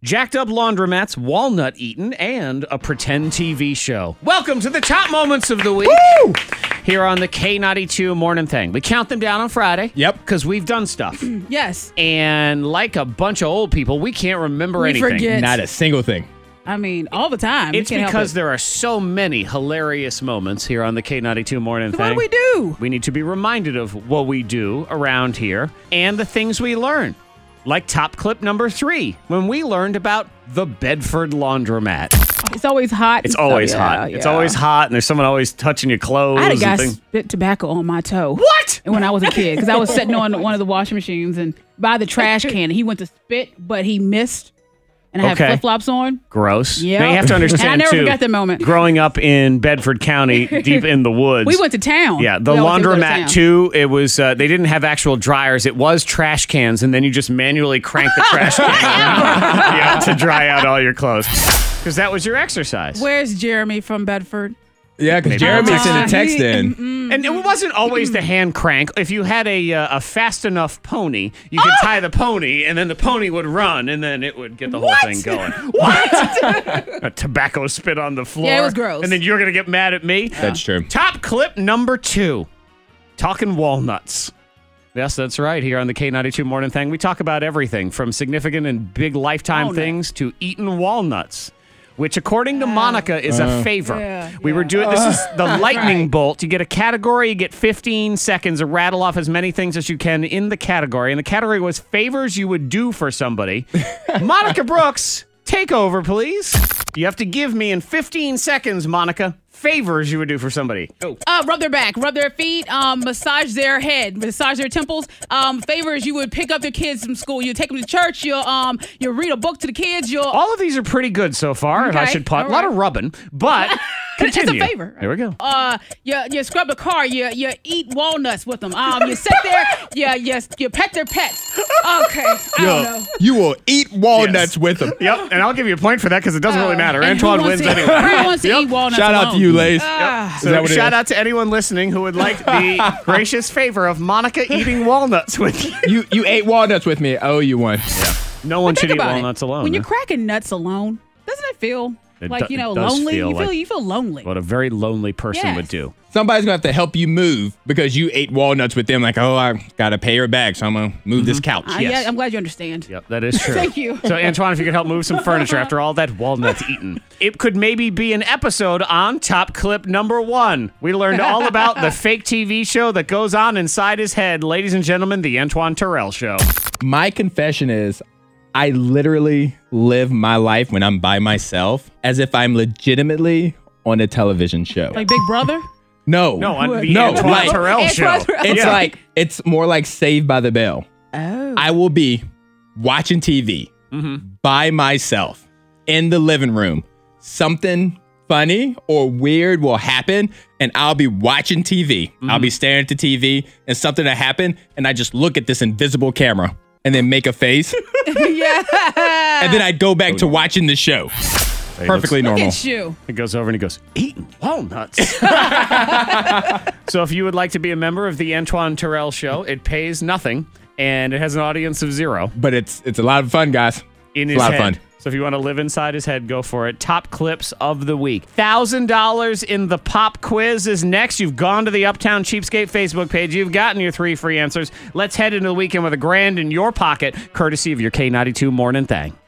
jacked up laundromats, walnut eaten, and a pretend TV show. Welcome to the top moments of the week. Woo! Here on the K92 Morning Thing. We count them down on Friday. Yep. Because we've done stuff. Yes. And like a bunch of old people, we can't remember anything. Forget. Not a single thing. I mean, all the time. It's we can't because help there are so many hilarious moments here on the K92 Morning it. Thing. What do we do? We need to be reminded of what we do around here and the things we learn. Like top clip number 3, when we learned about the Bedford Laundromat. It's always hot. It's always hot. Yeah. It's always hot, and there's someone always touching your clothes. I had a guy and things. spit tobacco on my toe. What? And when I was a kid, because I was sitting on one of the washing machines and by the trash can, he went to spit, but he missed. And I had Okay. flip-flops on. Gross. Yep. Now you have to understand, And I never too, forgot that moment. growing up in Bedford County, deep in the woods. We went to town. Yeah, the We always go to laundromat, town. too, it was, they didn't have actual dryers. It was trash cans, and then you just manually crank the trash can to dry out all your clothes. Because that was your exercise. Where's Jeremy from Bedford? Yeah, because Maybe Jeremy I'll sent a text he- in. And it wasn't always the hand crank. If you had a fast enough pony, you could tie the pony, and then the pony would run, and then it would get the whole thing going. What? A tobacco spit on the floor. Yeah, it was gross. And then you're going to get mad at me? That's true. Top clip number 2. Talking walnuts. Yes, that's right. Here on the K92 Morning Thing, we talk about everything from significant and big lifetime Walnut. things to eating walnuts, which according to Monica is a favor. Yeah, We were doing, this is the lightning Right. bolt. You get a category, you get 15 seconds to rattle off as many things as you can in the category. And the category was favors you would do for somebody. Monica Brooks, take over, please. You have to give me in 15 seconds, Monica, favors you would do for somebody. Oh. Rub their back, rub their feet, massage their head, massage their temples. Favors you would pick up their kids from school. You take them to church. You'll read a book to the kids. All of these are pretty good so far, if I Okay, should put. all A lot right. of rubbing, but continue. It's a favor. There we go. You scrub the car. You eat walnuts with them. You sit there. You pet their pets. Okay, I don't know. You will eat walnuts Yes. with them. Yep, and I'll give you a point for that because it doesn't really matter. And who Antoine wants wins to- anyway. Who wants to eat walnuts Shout out alone? to you, Lace. So Is that what it shout is? out to anyone listening who would like the gracious favor of Monica eating walnuts with you. You ate walnuts with me. I owe you one. No one should Think eat about walnuts it. alone. When you're huh? cracking nuts alone, doesn't it feel It like do- you know it does lonely? feel You feel like- you feel lonely. What a very lonely person Yes. would do. Somebody's going to have to help you move because you ate walnuts with them. Like, oh, I got to pay her back, so I'm going to move this couch. Yes. Yeah, I'm glad you understand. Yep, that is true. Thank you. So, Antoine, if you could help move some furniture after all that walnuts eaten, it could maybe be an episode on top clip number 1. We learned all about the fake TV show that goes on inside his head. Ladies and gentlemen, the Antoine Terrell Show. My confession is I literally live my life when I'm by myself as if I'm legitimately on a television show. Like Big Brother. No. No, on the No, Antoine like- Terrell Antoine Show. Terrell. It's Yeah. like, it's more like Saved by the Bell. Oh. I will be watching TV by myself in the living room. Something funny or weird will happen, and I'll be watching TV. I'll be staring at the TV, and something will happen, and I just look at this invisible camera and then make a face, Yeah. and then I go back to watching the show. Perfectly Look normal. at you. He goes over and he goes, eating walnuts. So if you would like to be a member of the Antoine Terrell Show, it pays nothing, and it has an audience of 0 But it's a lot of fun, guys. in It's his a lot head. of fun. So if you want to live inside his head, go for it. Top clips of the week. $1,000 in the pop quiz is next. You've gone to the Uptown Cheapskate Facebook page. You've gotten your 3 free answers. Let's head into the weekend with $1,000 in your pocket, courtesy of your K92 Morning Thing.